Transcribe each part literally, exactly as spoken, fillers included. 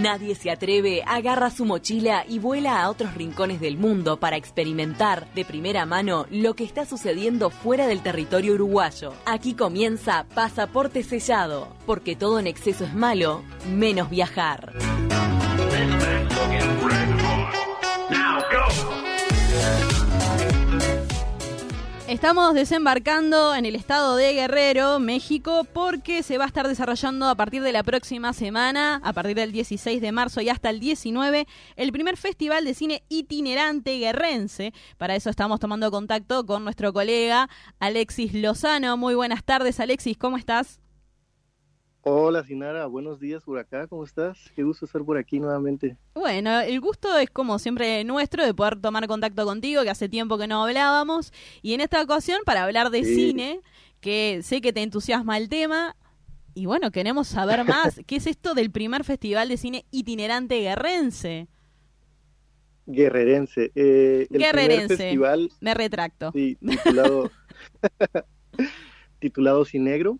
Nadie se atreve, agarra su mochila y vuela a otros rincones del mundo para experimentar de primera mano lo que está sucediendo fuera del territorio uruguayo. Aquí comienza Pasaporte Sellado, porque todo en exceso es malo, menos viajar. Estamos desembarcando en el estado de Guerrero, México, porque se va a estar desarrollando a partir de la próxima semana, a partir del dieciséis de marzo y hasta el diecinueve, el primer festival de cine itinerante guerrense. Para eso estamos tomando contacto con nuestro colega Alexis Lozano. Muy buenas tardes, Alexis, ¿cómo estás? Hola, Sinara, buenos días por acá, ¿cómo estás? Qué gusto estar por aquí nuevamente. Bueno, el gusto es como siempre nuestro de poder tomar contacto contigo, que hace tiempo que no hablábamos, y en esta ocasión para hablar de sí. cine, que sé que te entusiasma el tema, y bueno, queremos saber más, ¿qué es esto del primer festival de cine itinerante guerrense? Guerrerense. Eh, el Guerrerense, primer festival, me retracto. Sí, titulado, titulado Cinegro.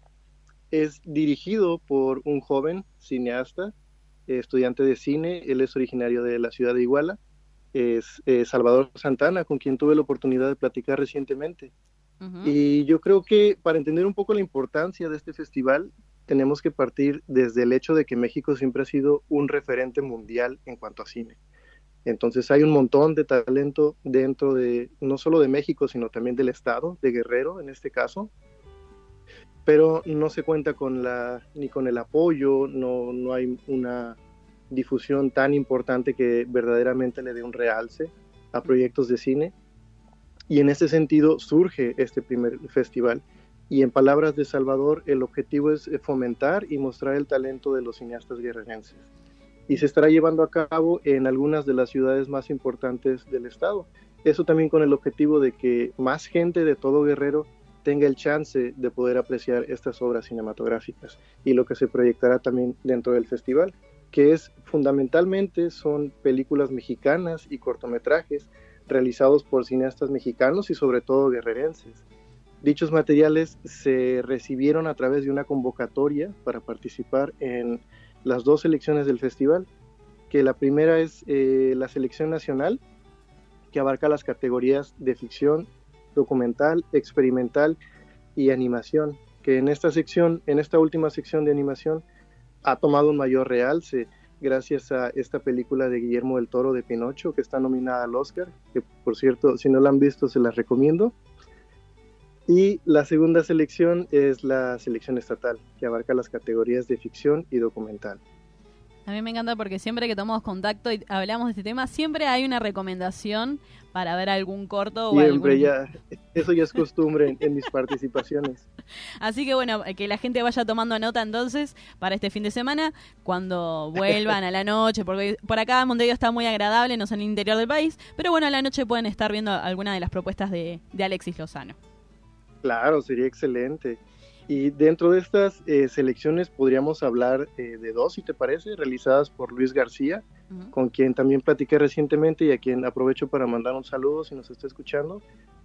Es dirigido por un joven cineasta, eh, estudiante de cine. Él es originario de la ciudad de Iguala. Es eh, Salvador Santana, con quien tuve la oportunidad de platicar recientemente. Uh-huh. Y yo creo que para entender un poco la importancia de este festival, tenemos que partir desde el hecho de que México siempre ha sido un referente mundial en cuanto a cine. Entonces hay un montón de talento dentro de, no solo de México, sino también del estado, de Guerrero en este caso, pero no se cuenta con la ni con el apoyo, no, no hay una difusión tan importante que verdaderamente le dé un realce a proyectos de cine, y en ese sentido surge este primer festival, y en palabras de Salvador, el objetivo es fomentar y mostrar el talento de los cineastas guerrerenses, y se estará llevando a cabo en algunas de las ciudades más importantes del estado, eso también con el objetivo de que más gente de todo Guerrero tenga el chance de poder apreciar estas obras cinematográficas y lo que se proyectará también dentro del festival, que es fundamentalmente son películas mexicanas y cortometrajes realizados por cineastas mexicanos y sobre todo guerrerenses. Dichos materiales se recibieron a través de una convocatoria para participar en las dos selecciones del festival, que la primera es eh, la selección nacional, que abarca las categorías de ficción, documental, experimental y animación, que en esta sección, en esta última sección de animación, ha tomado un mayor realce gracias a esta película de Guillermo del Toro de Pinocho, que está nominada al Oscar, que por cierto, si no la han visto, se las recomiendo. Y la segunda selección es la selección estatal, que abarca las categorías de ficción y documental. A mí me encanta porque siempre que tomamos contacto y hablamos de este tema, siempre hay una recomendación para ver algún corto o siempre algún... ya, eso ya es costumbre en, en mis participaciones. Así que bueno, que la gente vaya tomando nota entonces para este fin de semana, cuando vuelvan a la noche, porque por acá Montevideo está muy agradable, no es en el interior del país, pero bueno, a la noche pueden estar viendo alguna de las propuestas de, de Alexis Lozano. Claro, sería excelente. Y dentro de estas eh, selecciones podríamos hablar eh, de dos, si te parece, realizadas por Luis García, uh-huh. con quien también platiqué recientemente y a quien aprovecho para mandar un saludo si nos está escuchando.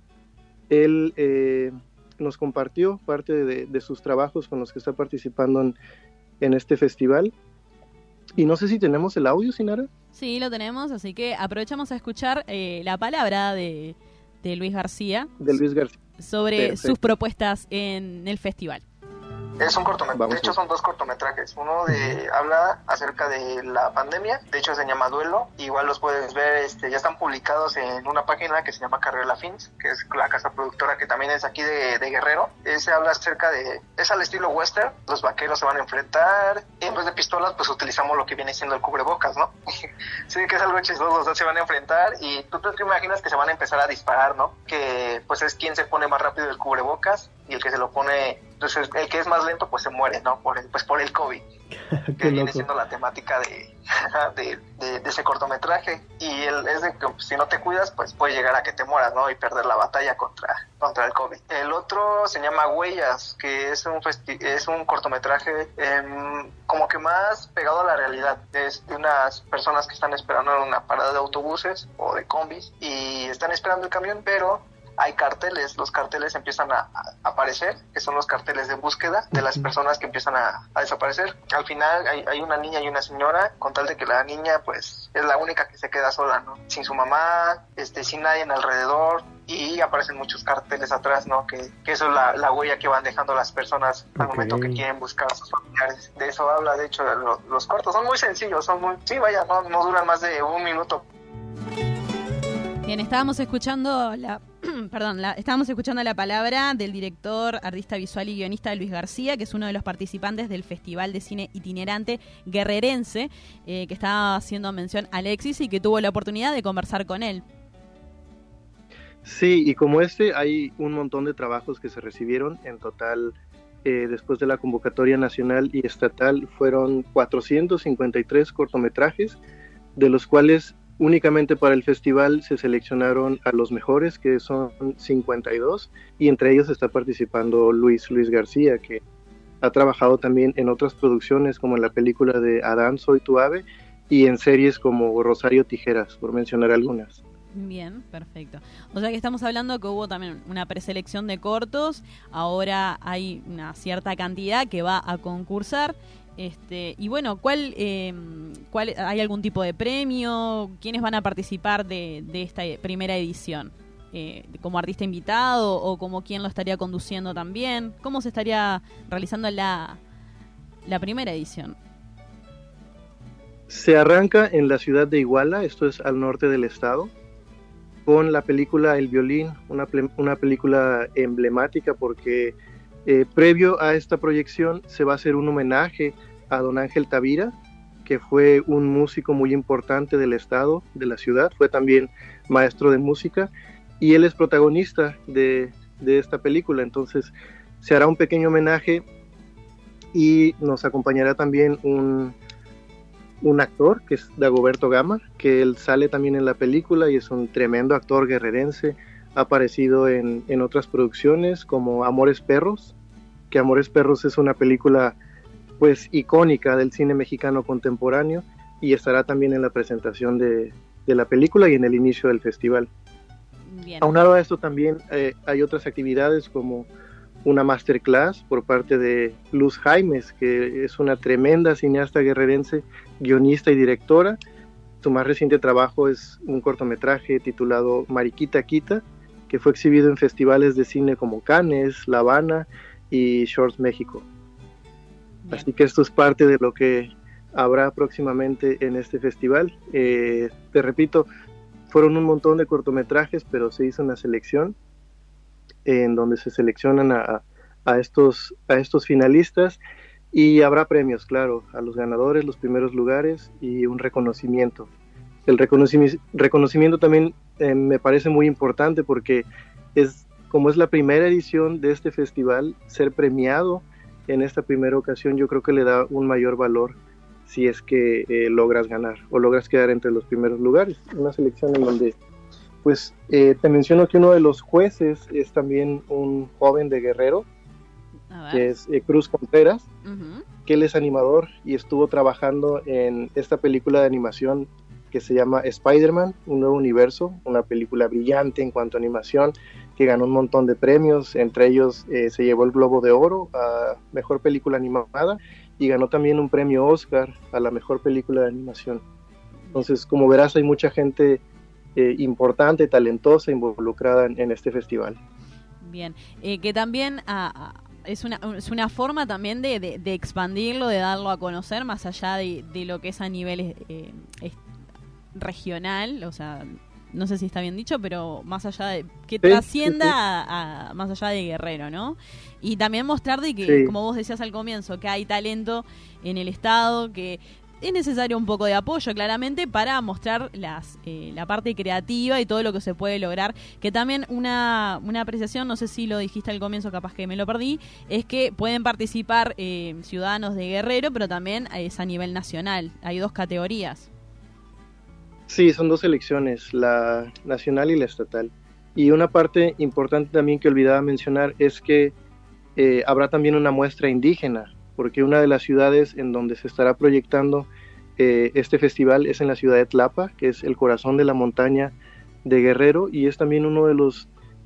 Él eh, nos compartió parte de, de sus trabajos con los que está participando en, en este festival. Y no sé si tenemos el audio, Sinara. Sí, lo tenemos, así que aprovechamos a escuchar eh, la palabra de, de Luis García. De Luis García. Sobre Perfecto. Sus propuestas en el festival. Es un cortometraje, de hecho son dos cortometrajes, uno de habla acerca de la pandemia, de hecho se llama Duelo, igual los puedes ver, este, ya están publicados en una página que se llama Carrera Films, que es la casa productora que también es aquí de, de Guerrero. Ese habla acerca de, es al estilo western, los vaqueros se van a enfrentar, y en vez de pistolas pues utilizamos lo que viene siendo el cubrebocas, ¿no? Sí, que es algo chistoso, o sea, se van a enfrentar y tú te imaginas que se van a empezar a disparar, ¿no? Que pues es quien se pone más rápido el cubrebocas y el que se lo pone, entonces el que es más lento pues se muere, ¿no? Por el, pues por el COVID, que viene siendo la temática de, de, de, de ese cortometraje. Y el, es de que si no te cuidas pues puede llegar a que te mueras, ¿no? Y perder la batalla contra, contra el COVID. El otro se llama Huellas, que es un festi- es un cortometraje eh, como que más pegado a la realidad. Es de unas personas que están esperando en una parada de autobuses o de combis y están esperando el camión, pero hay carteles, los carteles empiezan a, a aparecer, que son los carteles de búsqueda de las personas que empiezan a, a desaparecer. Al final hay, hay una niña y una señora, con tal de que la niña pues es la única que se queda sola, ¿no? Sin su mamá, este, sin nadie en alrededor, y aparecen muchos carteles atrás, ¿no? Que, que eso es la, la huella que van dejando las personas al okay. momento que quieren buscar a sus familiares. De eso habla, de hecho, lo, los cortos son muy sencillos, son muy, sí, vaya, no, no duran más de un minuto. Bien, estábamos escuchando la, perdón, la, estábamos escuchando la palabra del director, artista visual y guionista Luis García, que es uno de los participantes del Festival de Cine Itinerante Guerrerense, eh, que estaba haciendo mención a Alexis y que tuvo la oportunidad de conversar con él. Sí, y como este hay un montón de trabajos que se recibieron. En total, eh, después de la convocatoria nacional y estatal, fueron cuatrocientos cincuenta y tres cortometrajes, de los cuales únicamente para el festival se seleccionaron a los mejores, que son cincuenta y dos, y entre ellos está participando Luis, Luis García, que ha trabajado también en otras producciones, como en la película de Adán, soy tu ave, y en series como Rosario Tijeras, por mencionar algunas. Bien, perfecto. O sea que estamos hablando que hubo también una preselección de cortos, ahora hay una cierta cantidad que va a concursar. Este, y bueno, ¿cuál, eh, cuál hay algún tipo de premio? ¿Quiénes van a participar de, de esta primera edición? Eh, ¿Como artista invitado o como quién lo estaría conduciendo también? ¿Cómo se estaría realizando la, la primera edición? Se arranca en la ciudad de Iguala, esto es al norte del estado, con la película El Violín, una, una película emblemática porque eh, previo a esta proyección se va a hacer un homenaje a don Ángel Tavira, que fue un músico muy importante del estado, de la ciudad, fue también maestro de música, y él es protagonista de, de esta película. Entonces se hará un pequeño homenaje y nos acompañará también un... un actor que es Dagoberto Gama, que él sale también en la película y es un tremendo actor guerrerense, ha aparecido en, en otras producciones como Amores Perros, que Amores Perros es una película pues icónica del cine mexicano contemporáneo, y estará también en la presentación de, de la película y en el inicio del festival. Bien. Aunado a esto también eh, hay otras actividades como una masterclass por parte de Luz Jaimes, que es una tremenda cineasta guerrerense, guionista y directora. Su más reciente trabajo es un cortometraje titulado Mariquita Quita, que fue exhibido en festivales de cine como Cannes, La Habana y Shorts México. Bien. Así que esto es parte de lo que habrá próximamente en este festival. Eh, te repito, fueron un montón de cortometrajes, pero se hizo una selección en donde se seleccionan a, a, estos, a estos finalistas, y habrá premios, claro, a los ganadores, los primeros lugares y un reconocimiento. El reconocimiento, reconocimiento también eh, me parece muy importante porque es, como es la primera edición de este festival, ser premiado en esta primera ocasión yo creo que le da un mayor valor si es que eh, logras ganar o logras quedar entre los primeros lugares. Una selección en donde pues eh, te menciono que uno de los jueces es también un joven de Guerrero, que es eh, Cruz Contreras, uh-huh. que él es animador y estuvo trabajando en esta película de animación que se llama Spider-Man, un nuevo universo, una película brillante en cuanto a animación, que ganó un montón de premios, entre ellos eh, se llevó el Globo de Oro a Mejor Película Animada y ganó también un premio Oscar a la Mejor Película de Animación. Entonces, como verás, hay mucha gente Eh, importante, talentosa, involucrada en, en este festival. Bien, eh, que también ah, es, una, es una forma también de, de, de expandirlo, de darlo a conocer más allá de, de lo que es a nivel eh, es, regional, o sea, no sé si está bien dicho, pero más allá de que sí, trascienda sí, sí. A, a, más allá de Guerrero, ¿no? Y también mostrar de que, sí. como vos decías al comienzo, que hay talento en el estado, que es necesario un poco de apoyo, claramente, para mostrar las, eh, la parte creativa y todo lo que se puede lograr. Que también una, una apreciación, no sé si lo dijiste al comienzo, capaz que me lo perdí, es que pueden participar eh, ciudadanos de Guerrero, pero también es a nivel nacional. Hay dos categorías. Sí, son dos selecciones, la nacional y la estatal. Y una parte importante también que olvidaba mencionar es que eh, habrá también una muestra indígena, porque una de las ciudades en donde se estará proyectando eh, este festival es en la ciudad de Tlapa, que es el corazón de la montaña de Guerrero, y es también uno de los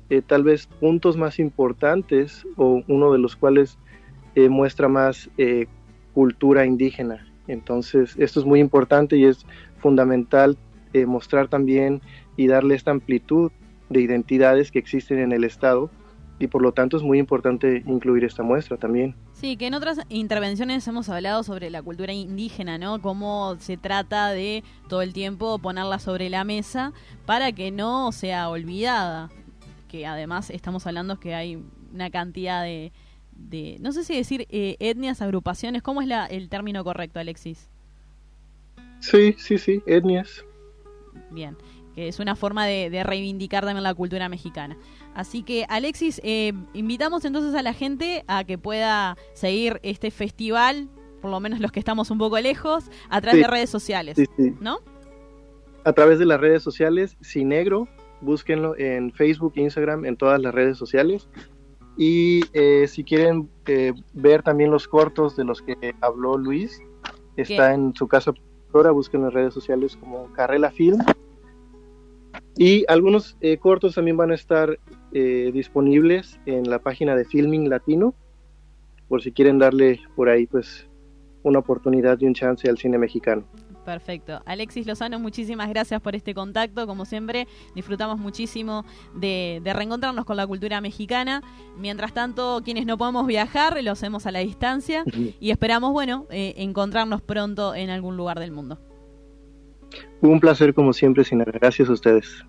eh, tal vez puntos más importantes, o uno de los cuales eh, muestra más eh, cultura indígena. Entonces, esto es muy importante y es fundamental eh, mostrar también y darle esta amplitud de identidades que existen en el estado, y por lo tanto es muy importante incluir esta muestra también. Sí, que en otras intervenciones hemos hablado sobre la cultura indígena, ¿no? Cómo se trata de todo el tiempo ponerla sobre la mesa para que no sea olvidada, que además estamos hablando que hay una cantidad de, de no sé si decir eh, etnias, agrupaciones, ¿cómo es la, el término correcto, Alexis? Sí, sí, sí, etnias. Bien, que es una forma de, de reivindicar también la cultura mexicana. Así que, Alexis, eh, invitamos entonces a la gente a que pueda seguir este festival, por lo menos los que estamos un poco lejos, a través sí, de redes sociales, sí, sí. ¿no? A través de las redes sociales, Cinegro, búsquenlo en Facebook, Instagram, en todas las redes sociales. Y eh, si quieren eh, ver también los cortos de los que habló Luis, está ¿Qué? En su casa productora, busquen las redes sociales como Carrela Film. Y algunos eh, cortos también van a estar eh, disponibles en la página de Filming Latino, por si quieren darle por ahí pues una oportunidad y un chance al cine mexicano. Perfecto. Alexis Lozano, muchísimas gracias por este contacto. Como siempre, disfrutamos muchísimo de, de reencontrarnos con la cultura mexicana. Mientras tanto, quienes no podemos viajar, lo hacemos a la distancia y esperamos, bueno, eh, encontrarnos pronto en algún lugar del mundo. Un placer como siempre, Sinara. Gracias a ustedes.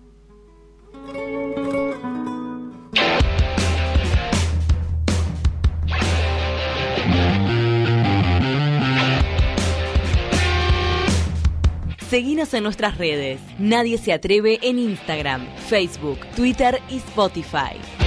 Seguinos en nuestras redes. Nadie se atreve en Instagram, Facebook, Twitter y Spotify.